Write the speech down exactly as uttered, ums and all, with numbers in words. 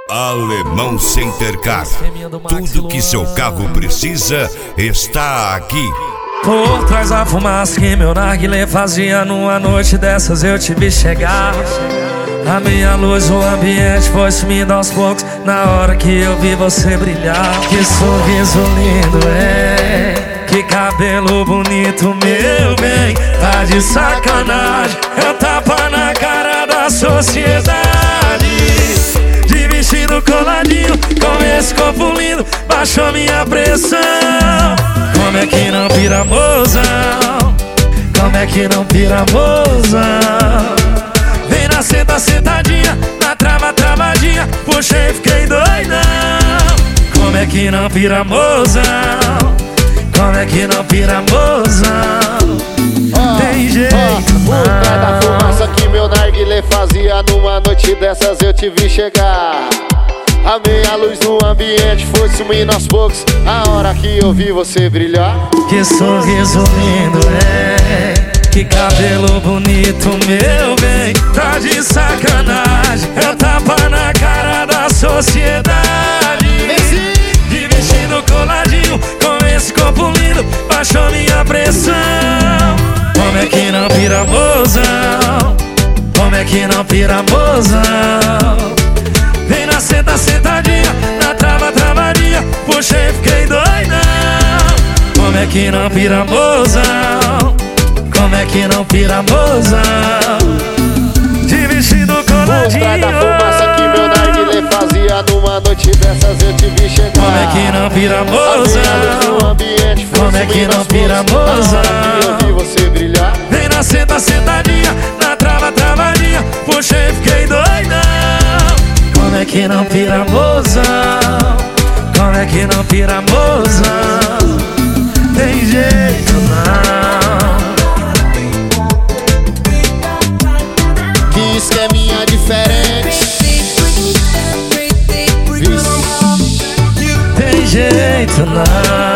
Alemão Centercar. Tudo que seu carro precisa está aqui. Por trás da fumaça que meu narguilé fazia, numa noite dessas eu te vi chegar. A minha luz, o ambiente foi sumindo aos poucos na hora que eu vi você brilhar. Que sorriso lindo, é, que cabelo bonito, meu bem. Tá de sacanagem, é tapa na cara da sociedade. De vestido coladinho, com esse corpo lindo, baixou minha pressão. Como é que não pira, mozão? Como é que não pira, mozão? Vem na senta, sentadinha, na trava, travadinha, puxei, fiquei doidão. Como é que não pira, mozão? Como é que não pira, mozão? Tem jeito não. O pé da fumaça que meu narguilé fazia, numa noite dessas eu te vi chegar. A meia luz no ambiente foi sumindo aos poucos a hora que eu vi você brilhar. Que sorriso lindo, é, que cabelo bonito, meu bem. Tá de sacanagem, é tapa na cara da sociedade. De vestido coladinho, com esse corpo lindo, baixou minha pressão. Como é que não pira, mozão? Como é que não pira, mozão? Vem na senta, sentadinha, na trava, travadinha, puxei, fiquei doidão. Como é que não pira, mozão? Como é que não pira, mozão? De vestido coladinho. Por trás da fumaça que meu narguilé fazia, numa noite dessas eu te vi chegar. Como é que não pira, mozão? Como é que não pira, mozão? Eu vi você brilhar. Vem na senta, sentadinha, na trava, travadinha, puxei, fiquei doidão. Como é que não pira, mozão? Como é que não pira, mozão? Tem jeito não. Que esqueminha diferente. Tem jeito não.